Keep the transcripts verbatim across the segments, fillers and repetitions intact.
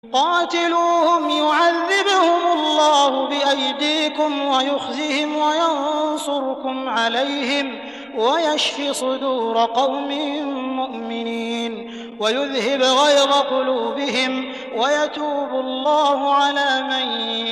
قاتلوهم يعذبهم الله بأيديكم ويخزهم وينصركم عليهم ويشف صدور قوم مؤمنين ويذهب غيظ قلوبهم ويتوب الله على من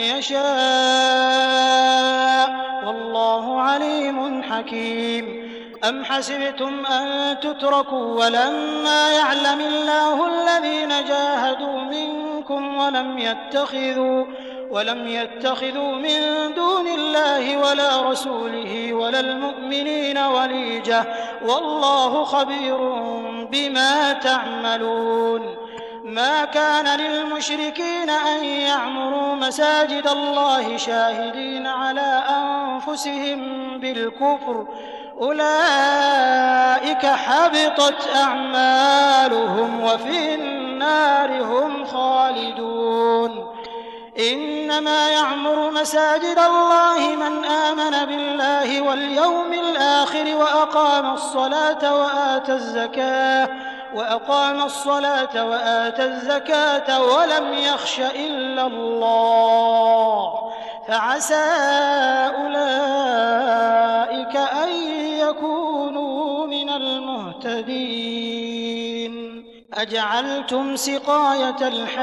يشاء والله عليم حكيم. أم حسبتم أن تتركوا ولما يعلم الله الذين جاهدوا منكم ولم يتخذوا ولم يتخذوا من دون الله ولا رسوله ولا المؤمنين وليجة والله خبير بما تعملون. ما كان للمشركين أن يعمروا مساجد الله شاهدين على أنفسهم بالكفر أولئك حبطت أعمالهم وفي النار هم خالدون. إنما يعمر مساجد الله من آمن بالله واليوم الآخر وأقام الصلاة وآتى الزكاة وأقام الصلاة وآتى الزكاة ولم يخش إلا الله فعسى أولئك أن يكونوا من المهتدين. أجعلتم سقاية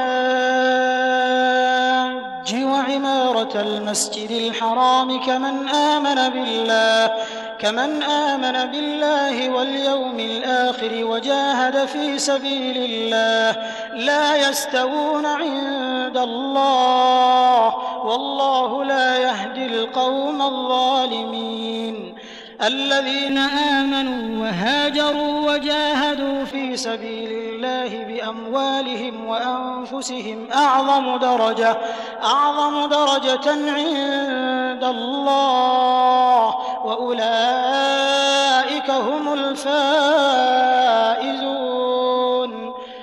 الحاج وعمارة المسجد الحرام كمن آمن بالله كمن آمن بالله واليوم الآخر وجاهد في سبيل الله لا يستوون عند الله والله لا يهدي القوم الظالمين. الذين آمنوا وهاجروا وجاهدوا في سبيل الله بأموالهم وأنفسهم أعظم درجة أعظم درجة عند الله وأولئك هم الفائزون.